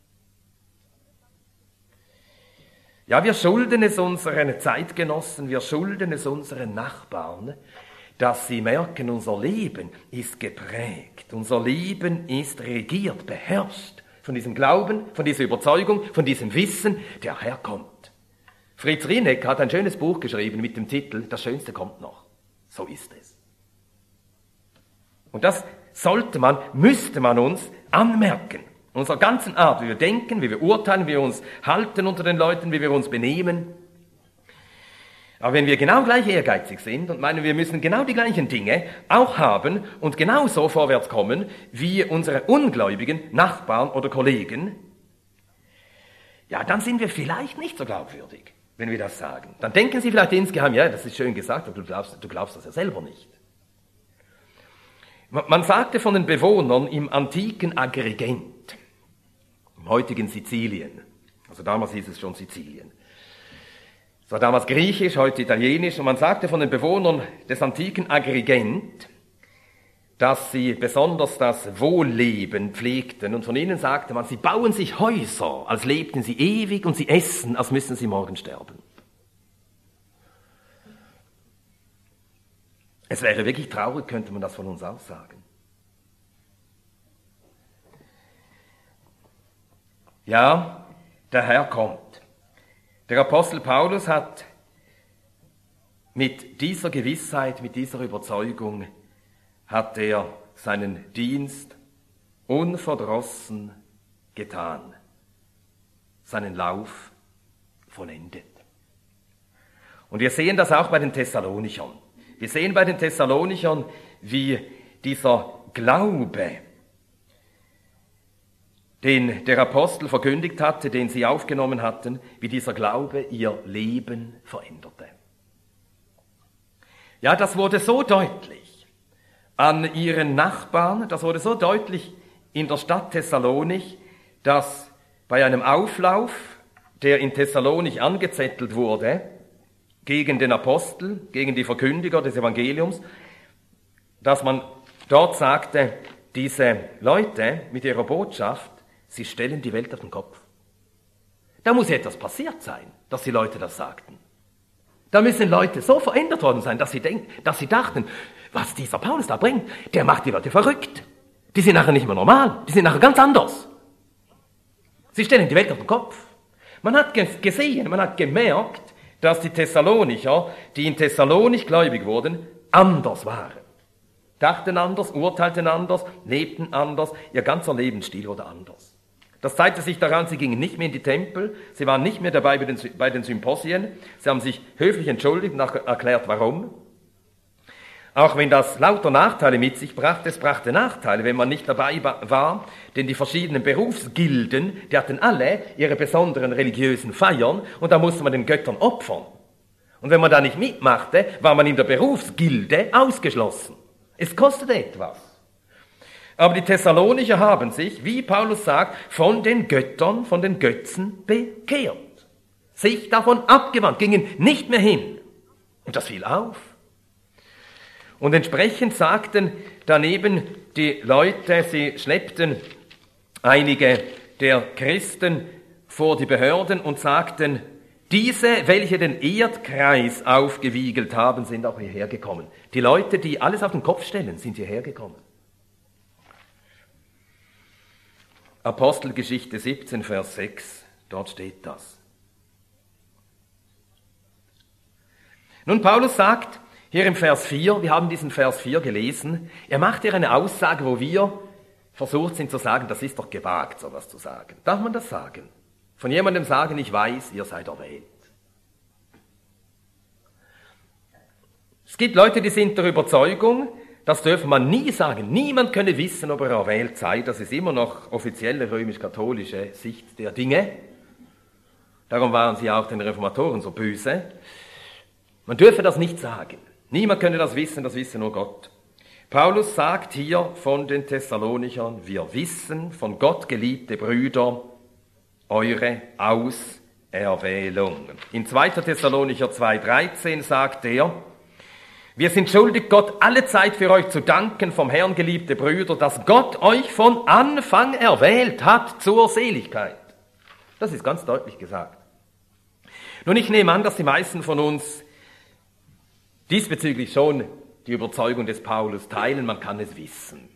Speaker 1: Ja, wir schulden es unseren Zeitgenossen, wir schulden es unseren Nachbarn, dass sie merken, unser Leben ist geprägt, unser Leben ist regiert, beherrscht von diesem Glauben, von dieser Überzeugung, von diesem Wissen, der Herr kommt. Fritz Rieneck hat ein schönes Buch geschrieben mit dem Titel Das Schönste kommt noch. So ist es. Und das sollte man, müsste man uns anmerken. Unserer ganzen Art, wie wir denken, wie wir urteilen, wie wir uns halten unter den Leuten, wie wir uns benehmen. Aber wenn wir genau gleich ehrgeizig sind und meinen, wir müssen genau die gleichen Dinge auch haben und genauso vorwärts kommen wie unsere ungläubigen Nachbarn oder Kollegen, ja, dann sind wir vielleicht nicht so glaubwürdig, wenn wir das sagen. Dann denken sie vielleicht insgeheim, ja, das ist schön gesagt, aber du glaubst, du glaubst das ja selber nicht. Man sagte von den Bewohnern im antiken Agrigent, im heutigen Sizilien, also damals hieß es schon Sizilien, es war damals griechisch, heute italienisch, und man sagte von den Bewohnern des antiken Agrigent, dass sie besonders das Wohlleben pflegten, und von ihnen sagte man, sie bauen sich Häuser, als lebten sie ewig, und sie essen, als müssten sie morgen sterben. Es wäre wirklich traurig, könnte man das von uns auch sagen. Ja, der Herr kommt. Der Apostel Paulus hat mit dieser Gewissheit, mit dieser Überzeugung, hat er seinen Dienst unverdrossen getan, seinen Lauf vollendet. Und wir sehen das auch bei den Thessalonichern. Wir sehen bei den Thessalonichern, wie dieser Glaube, den der Apostel verkündigt hatte, den sie aufgenommen hatten, wie dieser Glaube ihr Leben veränderte. Ja, das wurde so deutlich an ihren Nachbarn, das wurde so deutlich in der Stadt Thessalonich, dass bei einem Auflauf, der in Thessalonich angezettelt wurde, gegen den Apostel, gegen die Verkündiger des Evangeliums, dass man dort sagte, diese Leute mit ihrer Botschaft, sie stellen die Welt auf den Kopf. Da muss etwas passiert sein, dass die Leute das sagten. Da müssen Leute so verändert worden sein, dass sie, denken, dass sie dachten, was dieser Paulus da bringt, der macht die Leute verrückt. Die sind nachher nicht mehr normal, die sind nachher ganz anders. Sie stellen die Welt auf den Kopf. Man hat gesehen, man hat gemerkt, dass die Thessalonicher, die in Thessalonich gläubig wurden, anders waren. Dachten anders, urteilten anders, lebten anders, ihr ganzer Lebensstil wurde anders. Das zeigte sich daran, sie gingen nicht mehr in die Tempel, sie waren nicht mehr dabei bei den, bei den Symposien, sie haben sich höflich entschuldigt und erklärt, warum. Auch wenn das lauter Nachteile mit sich brachte, es brachte Nachteile, wenn man nicht dabei war, denn die verschiedenen Berufsgilden, die hatten alle ihre besonderen religiösen Feiern und da musste man den Göttern opfern. Und wenn man da nicht mitmachte, war man in der Berufsgilde ausgeschlossen. Es kostete etwas. Aber die Thessalonicher haben sich, wie Paulus sagt, von den Göttern, von den Götzen bekehrt. Sich davon abgewandt, gingen nicht mehr hin. Und das fiel auf. Und entsprechend sagten daneben die Leute, sie schleppten einige der Christen vor die Behörden und sagten, diese, welche den Erdkreis aufgewiegelt haben, sind auch hierher gekommen. Die Leute, die alles auf den Kopf stellen, sind hierher gekommen. Apostelgeschichte siebzehn, Vers sechs, dort steht das. Nun, Paulus sagt hier im Vers vier, wir haben diesen Vers vier gelesen, er macht hier eine Aussage, wo wir versucht sind zu sagen, das ist doch gewagt, sowas zu sagen. Darf man das sagen? Von jemandem sagen, ich weiß, ihr seid erwählt. Es gibt Leute, die sind der Überzeugung, das dürfe man nie sagen. Niemand könne wissen, ob er erwählt sei. Das ist immer noch offizielle römisch-katholische Sicht der Dinge. Darum waren sie auch den Reformatoren so böse. Man dürfe das nicht sagen. Niemand könne das wissen, das wisse nur Gott. Paulus sagt hier von den Thessalonichern, wir wissen von Gott, geliebte Brüder, eure Auserwählung. In zweiter Thessalonicher zwei, dreizehn sagt er, wir sind schuldig, Gott alle Zeit für euch zu danken, vom Herrn, geliebte Brüder, dass Gott euch von Anfang erwählt hat zur Seligkeit. Das ist ganz deutlich gesagt. Nun, ich nehme an, dass die meisten von uns diesbezüglich schon die Überzeugung des Paulus teilen, man kann es wissen.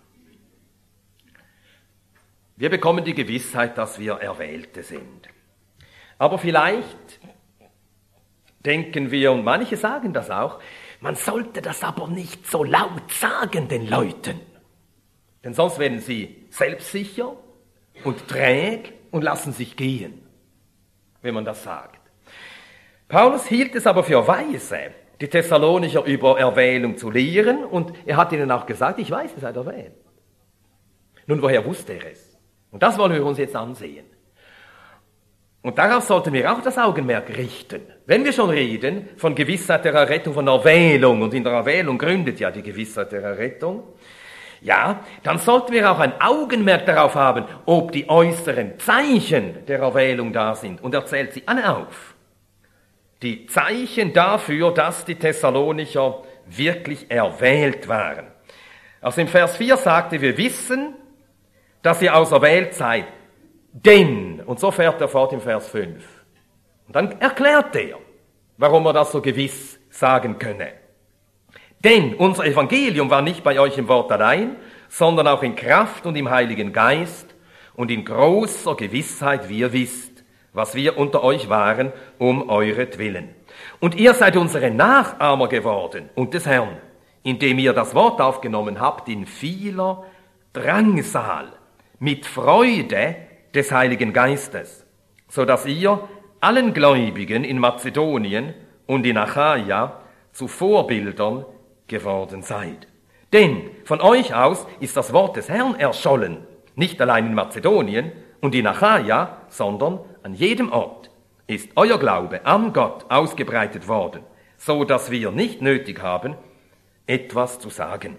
Speaker 1: Wir bekommen die Gewissheit, dass wir Erwählte sind. Aber vielleicht denken wir, und manche sagen das auch, man sollte das aber nicht so laut sagen den Leuten. Denn sonst werden sie selbstsicher und träg und lassen sich gehen, wenn man das sagt. Paulus hielt es aber für weise, die Thessalonicher über Erwählung zu lehren, und er hat ihnen auch gesagt, ich weiß, ihr seid erwählt. Nun, woher wusste er es? Und das wollen wir uns jetzt ansehen. Und darauf sollten wir auch das Augenmerk richten. Wenn wir schon reden von Gewissheit der Errettung, von Erwählung, und in der Erwählung gründet ja die Gewissheit der Errettung, ja, dann sollten wir auch ein Augenmerk darauf haben, ob die äußeren Zeichen der Erwählung da sind. Und er zählt sie alle auf. Die Zeichen dafür, dass die Thessalonicher wirklich erwählt waren. Also im Vers vier sagte, wir wissen, dass ihr auserwählt seid. Denn, und so fährt er fort im Vers fünf. Und dann erklärt er, warum er das so gewiss sagen könne. Denn unser Evangelium war nicht bei euch im Wort allein, sondern auch in Kraft und im Heiligen Geist und in großer Gewissheit, wie ihr wisst, was wir unter euch waren, um euretwillen. Und ihr seid unsere Nachahmer geworden und des Herrn, indem ihr das Wort aufgenommen habt in vieler Drangsal, mit Freude des Heiligen Geistes, so dass ihr allen Gläubigen in Mazedonien und in Achaia zu Vorbildern geworden seid. Denn von euch aus ist das Wort des Herrn erschollen, nicht allein in Mazedonien und in Achaia, sondern an jedem Ort ist euer Glaube an Gott ausgebreitet worden, so dass wir nicht nötig haben, etwas zu sagen.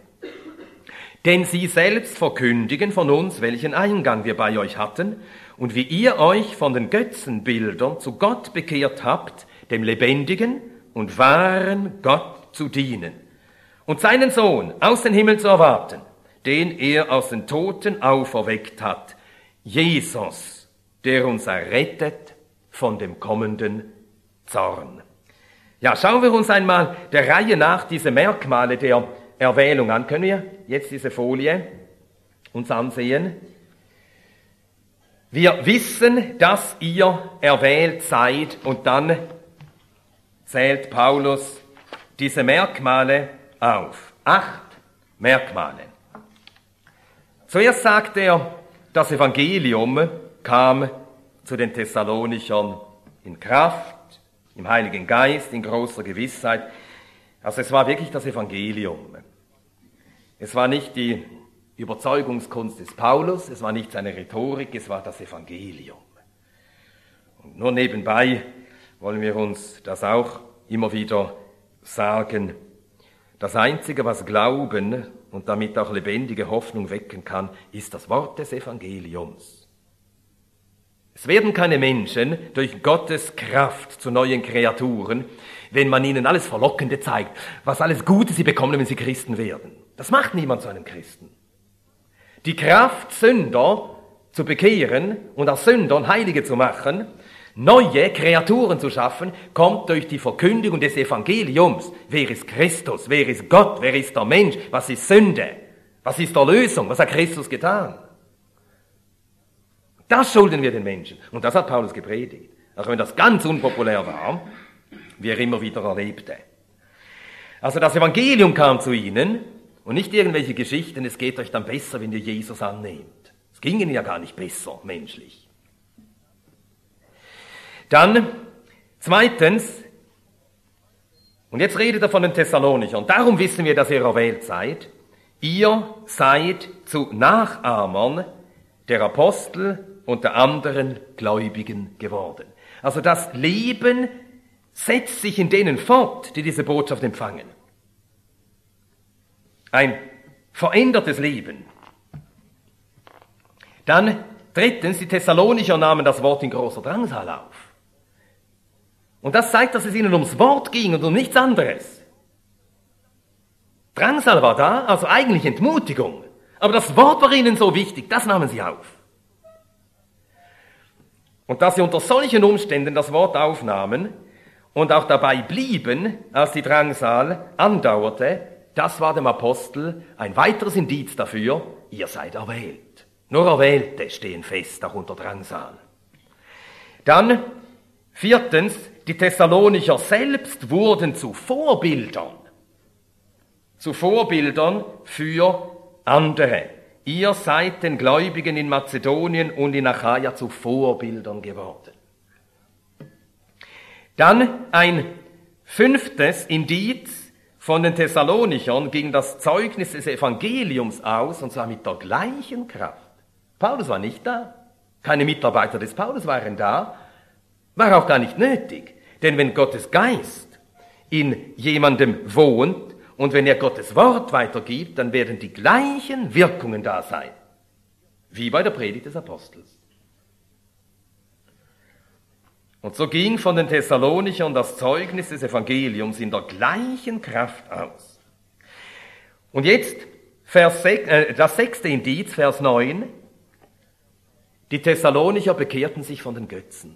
Speaker 1: Denn sie selbst verkündigen von uns, welchen Eingang wir bei euch hatten und wie ihr euch von den Götzenbildern zu Gott bekehrt habt, dem lebendigen und wahren Gott zu dienen und seinen Sohn aus den Himmel zu erwarten, den er aus den Toten auferweckt hat, Jesus, der uns errettet von dem kommenden Zorn. Ja, schauen wir uns einmal der Reihe nach diese Merkmale der Erwählung an. Können wir jetzt diese Folie uns ansehen? Wir wissen, dass ihr erwählt seid, und dann zählt Paulus diese Merkmale auf. Acht Merkmale. Zuerst sagt er, das Evangelium kam zu den Thessalonichern in Kraft, im Heiligen Geist, in großer Gewissheit. Also es war wirklich das Evangelium. Es war nicht die Überzeugungskunst des Paulus, es war nicht seine Rhetorik, es war das Evangelium. Und nur nebenbei wollen wir uns das auch immer wieder sagen. Das Einzige, was Glauben und damit auch lebendige Hoffnung wecken kann, ist das Wort des Evangeliums. Es werden keine Menschen durch Gottes Kraft zu neuen Kreaturen, wenn man ihnen alles Verlockende zeigt, was alles Gute sie bekommen, wenn sie Christen werden. Das macht niemand zu einem Christen. Die Kraft, Sünder zu bekehren und aus Sündern Heilige zu machen, neue Kreaturen zu schaffen, kommt durch die Verkündigung des Evangeliums. Wer ist Christus? Wer ist Gott? Wer ist der Mensch? Was ist Sünde? Was ist Erlösung? Was hat Christus getan? Das schulden wir den Menschen. Und das hat Paulus gepredigt. Auch wenn das ganz unpopulär war, wie er immer wieder erlebte. Also das Evangelium kam zu ihnen und nicht irgendwelche Geschichten, es geht euch dann besser, wenn ihr Jesus annehmt. Es ging ihnen ja gar nicht besser, menschlich. Dann, zweitens, und jetzt redet er von den Thessalonichern, darum wissen wir, dass ihr erwählt seid. Ihr seid zu Nachahmern der Apostel und der anderen Gläubigen geworden. Also das Leben setzt sich in denen fort, die diese Botschaft empfangen. Ein verändertes Leben. Dann, drittens, die Thessalonicher nahmen das Wort in großer Drangsal auf. Und das zeigt, dass es ihnen ums Wort ging und um nichts anderes. Drangsal war da, also eigentlich Entmutigung. Aber das Wort war ihnen so wichtig, das nahmen sie auf. Und dass sie unter solchen Umständen das Wort aufnahmen und auch dabei blieben, als die Drangsal andauerte, das war dem Apostel ein weiteres Indiz dafür, ihr seid erwählt. Nur Erwählte stehen fest, auch unter Drangsal. Dann, viertens, die Thessalonicher selbst wurden zu Vorbildern. Zu Vorbildern für andere. Ihr seid den Gläubigen in Mazedonien und in Achaia zu Vorbildern geworden. Dann ein fünftes Indiz von den Thessalonichern ging das Zeugnis des Evangeliums aus, und zwar mit der gleichen Kraft. Paulus war nicht da. Keine Mitarbeiter des Paulus waren da. War auch gar nicht nötig. Denn wenn Gottes Geist in jemandem wohnt und wenn er Gottes Wort weitergibt, dann werden die gleichen Wirkungen da sein. Wie bei der Predigt des Apostels. Und so ging von den Thessalonichern das Zeugnis des Evangeliums in der gleichen Kraft aus. Und jetzt Vers sechs, äh, das sechste Indiz, Vers neun. Die Thessalonicher bekehrten sich von den Götzen.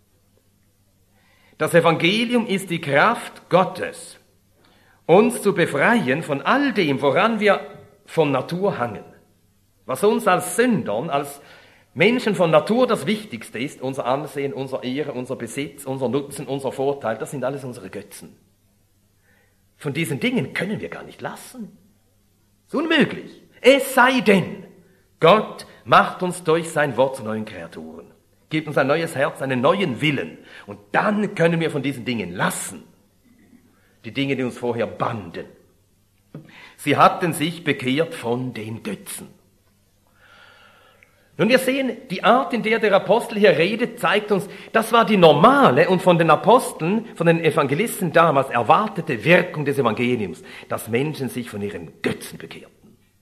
Speaker 1: Das Evangelium ist die Kraft Gottes, uns zu befreien von all dem, woran wir von Natur hangen. Was uns als Sündern, als Menschen von Natur das Wichtigste ist, unser Ansehen, unsere Ehre, unser Besitz, unser Nutzen, unser Vorteil, das sind alles unsere Götzen. Von diesen Dingen können wir gar nicht lassen. Das ist unmöglich. Es sei denn, Gott macht uns durch sein Wort zu neuen Kreaturen. Gibt uns ein neues Herz, einen neuen Willen. Und dann können wir von diesen Dingen lassen. Die Dinge, die uns vorher banden. Sie hatten sich bekehrt von den Götzen. Nun, wir sehen, die Art, in der der Apostel hier redet, zeigt uns, das war die normale und von den Aposteln, von den Evangelisten damals erwartete Wirkung des Evangeliums, dass Menschen sich von ihren Götzen bekehrten.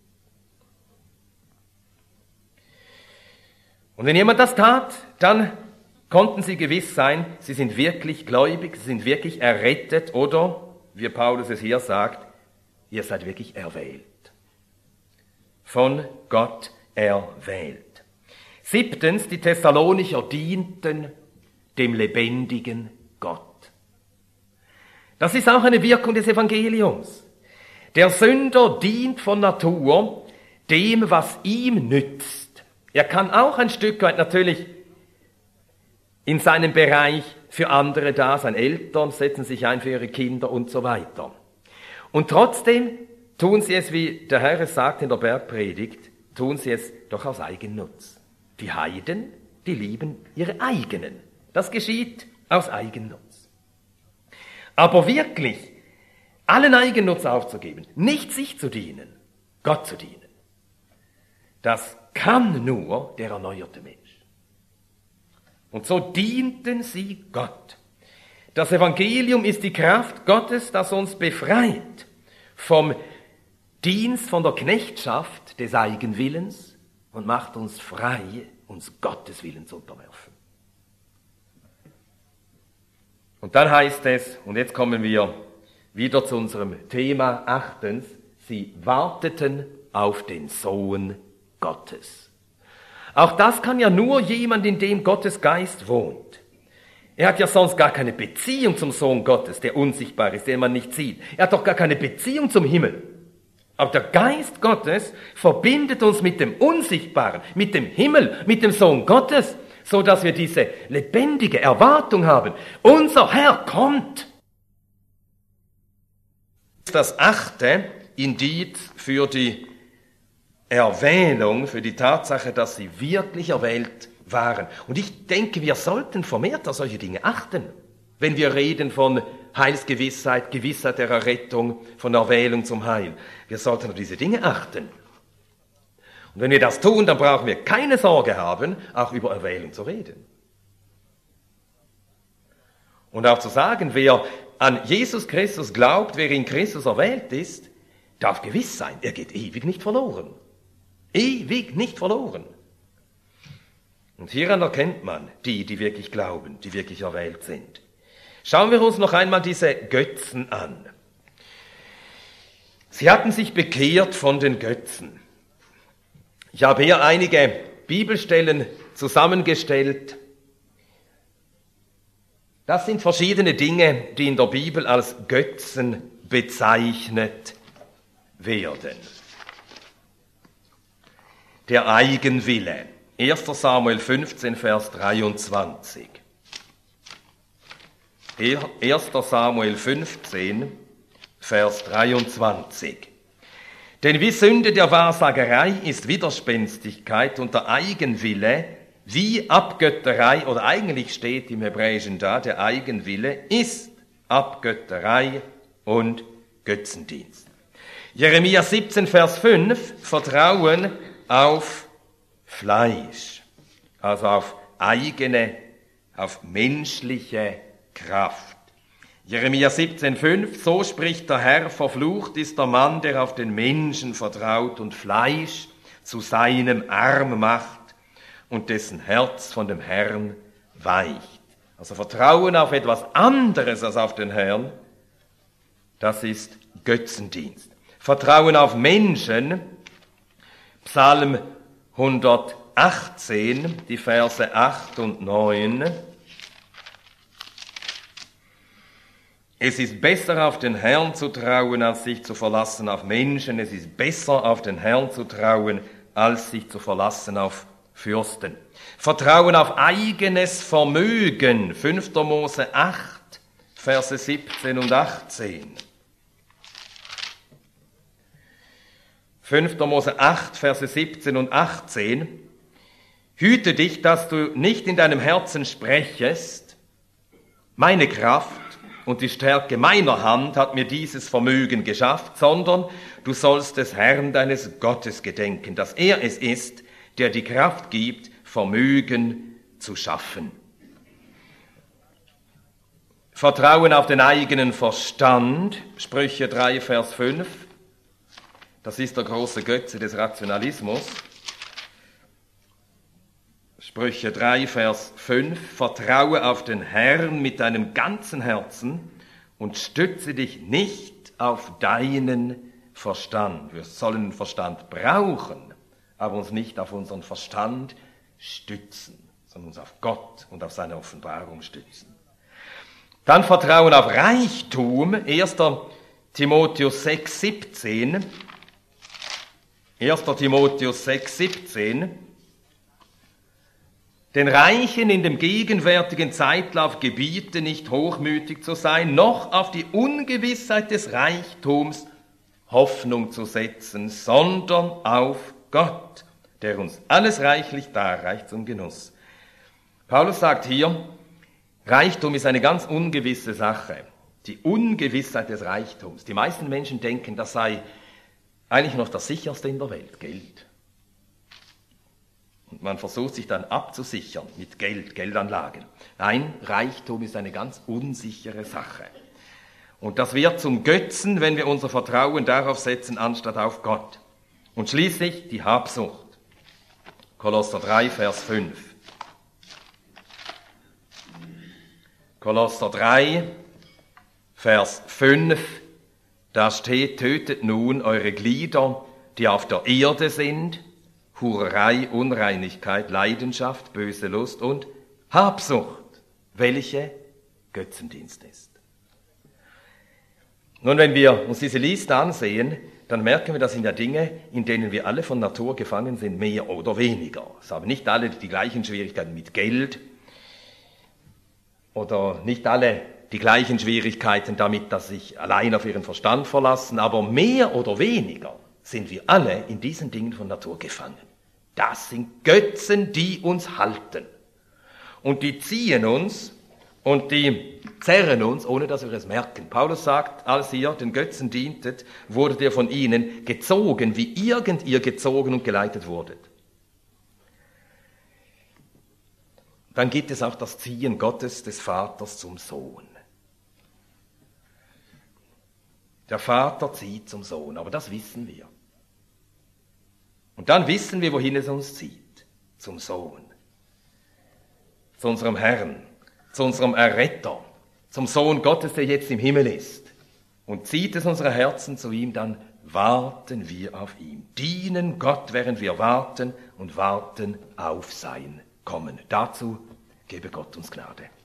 Speaker 1: Und wenn jemand das tat, dann konnten sie gewiss sein, sie sind wirklich gläubig, sie sind wirklich errettet oder, wie Paulus es hier sagt, ihr seid wirklich erwählt. Von Gott erwählt. Siebtens, die Thessalonicher dienten dem lebendigen Gott. Das ist auch eine Wirkung des Evangeliums. Der Sünder dient von Natur dem, was ihm nützt. Er kann auch ein Stück weit natürlich in seinem Bereich für andere da sein. Eltern setzen sich ein für ihre Kinder und so weiter. Und trotzdem tun sie es, wie der Herr es sagt in der Bergpredigt, tun sie es doch aus Eigennutz. Die Heiden, die lieben ihre eigenen. Das geschieht aus Eigennutz. Aber wirklich allen Eigennutz aufzugeben, nicht sich zu dienen, Gott zu dienen, das kann nur der erneuerte Mensch. Und so dienten sie Gott. Das Evangelium ist die Kraft Gottes, das uns befreit vom Dienst, von der Knechtschaft des Eigenwillens und macht uns frei, uns Gottes Willen zu unterwerfen. Und dann heißt es, und jetzt kommen wir wieder zu unserem Thema achtens, sie warteten auf den Sohn Gottes. Auch das kann ja nur jemand, in dem Gottes Geist wohnt. Er hat ja sonst gar keine Beziehung zum Sohn Gottes, der unsichtbar ist, den man nicht sieht. Er hat doch gar keine Beziehung zum Himmel. Aber der Geist Gottes verbindet uns mit dem Unsichtbaren, mit dem Himmel, mit dem Sohn Gottes, so dass wir diese lebendige Erwartung haben. Unser Herr kommt. Das achte Indiz für die Erwählung, für die Tatsache, dass sie wirklich erwählt waren. Und ich denke, wir sollten vermehrt auf solche Dinge achten, wenn wir reden von Heilsgewissheit, Gewissheit der Errettung, von Erwählung zum Heil. Wir sollten auf diese Dinge achten. Und wenn wir das tun, dann brauchen wir keine Sorge haben, auch über Erwählung zu reden. Und auch zu sagen, wer an Jesus Christus glaubt, wer in Christus erwählt ist, darf gewiss sein, er geht ewig nicht verloren. Ewig nicht verloren. Und hieran erkennt man die, die wirklich glauben, die wirklich erwählt sind. Schauen wir uns noch einmal diese Götzen an. Sie hatten sich bekehrt von den Götzen. Ich habe hier einige Bibelstellen zusammengestellt. Das sind verschiedene Dinge, die in der Bibel als Götzen bezeichnet werden. Der Eigenwille. erster Samuel fünfzehn, Vers dreiundzwanzig. erster Samuel fünfzehn, Vers dreiundzwanzig. Denn wie Sünde der Wahrsagerei ist Widerspenstigkeit und der Eigenwille wie Abgötterei, oder eigentlich steht im Hebräischen da, der Eigenwille ist Abgötterei und Götzendienst. Jeremia siebzehn, Vers fünf, Vertrauen auf Fleisch, also auf eigene, auf menschliche Kraft. Jeremia siebzehn, fünf, so spricht der Herr, verflucht ist der Mann, der auf den Menschen vertraut und Fleisch zu seinem Arm macht und dessen Herz von dem Herrn weicht. Also Vertrauen auf etwas anderes als auf den Herrn, das ist Götzendienst. Vertrauen auf Menschen, Psalm hundertachtzehn, die Verse acht und neun. Es ist besser, auf den Herrn zu trauen, als sich zu verlassen auf Menschen. Es ist besser, auf den Herrn zu trauen, als sich zu verlassen auf Fürsten. Vertrauen auf eigenes Vermögen. fünfter Mose acht, Verse siebzehn und achtzehn. fünfter Mose acht, Verse siebzehn und achtzehn. Hüte dich, dass du nicht in deinem Herzen sprechest, meine Kraft und die Stärke meiner Hand hat mir dieses Vermögen geschafft, sondern du sollst des Herrn deines Gottes gedenken, dass er es ist, der die Kraft gibt, Vermögen zu schaffen. Vertrauen auf den eigenen Verstand, Sprüche drei, Vers fünf. Das ist der große Götze des Rationalismus. Sprüche drei, Vers fünf. Vertraue auf den Herrn mit deinem ganzen Herzen und stütze dich nicht auf deinen Verstand. Wir sollen den Verstand brauchen, aber uns nicht auf unseren Verstand stützen, sondern uns auf Gott und auf seine Offenbarung stützen. Dann Vertrauen auf Reichtum, erster Timotheus sechs, siebzehn. erster Timotheus sechs, siebzehn. Den Reichen in dem gegenwärtigen Zeitlauf gebiete, nicht hochmütig zu sein, noch auf die Ungewissheit des Reichtums Hoffnung zu setzen, sondern auf Gott, der uns alles reichlich darreicht zum Genuss. Paulus sagt hier, Reichtum ist eine ganz ungewisse Sache. Die Ungewissheit des Reichtums. Die meisten Menschen denken, das sei eigentlich noch das sicherste in der Welt, Geld. Und man versucht sich dann abzusichern mit Geld, Geldanlagen. Nein, Reichtum ist eine ganz unsichere Sache. Und das wird zum Götzen, wenn wir unser Vertrauen darauf setzen, anstatt auf Gott. Und schließlich die Habsucht. Kolosser drei, Vers fünf. Kolosser drei, Vers fünf, da steht, tötet nun eure Glieder, die auf der Erde sind, Hurerei, Unreinigkeit, Leidenschaft, böse Lust und Habsucht, welche Götzendienst ist. Nun, wenn wir uns diese Liste ansehen, dann merken wir, das sind ja Dinge, in denen wir alle von Natur gefangen sind, mehr oder weniger. Es haben nicht alle die gleichen Schwierigkeiten mit Geld oder nicht alle die gleichen Schwierigkeiten damit, dass sie sich allein auf ihren Verstand verlassen, aber mehr oder weniger sind wir alle in diesen Dingen von Natur gefangen. Das sind Götzen, die uns halten. Und die ziehen uns und die zerren uns, ohne dass wir es merken. Paulus sagt, als ihr den Götzen dientet, wurdet ihr von ihnen gezogen, wie irgend ihr gezogen und geleitet wurdet. Dann gibt es auch das Ziehen Gottes, des Vaters zum Sohn. Der Vater zieht zum Sohn, aber das wissen wir. Und dann wissen wir, wohin es uns zieht. Zum Sohn. Zu unserem Herrn, zu unserem Erretter, zum Sohn Gottes, der jetzt im Himmel ist. Und zieht es unsere Herzen zu ihm, dann warten wir auf ihn. Dienen Gott, während wir warten und warten auf sein Kommen. Dazu gebe Gott uns Gnade.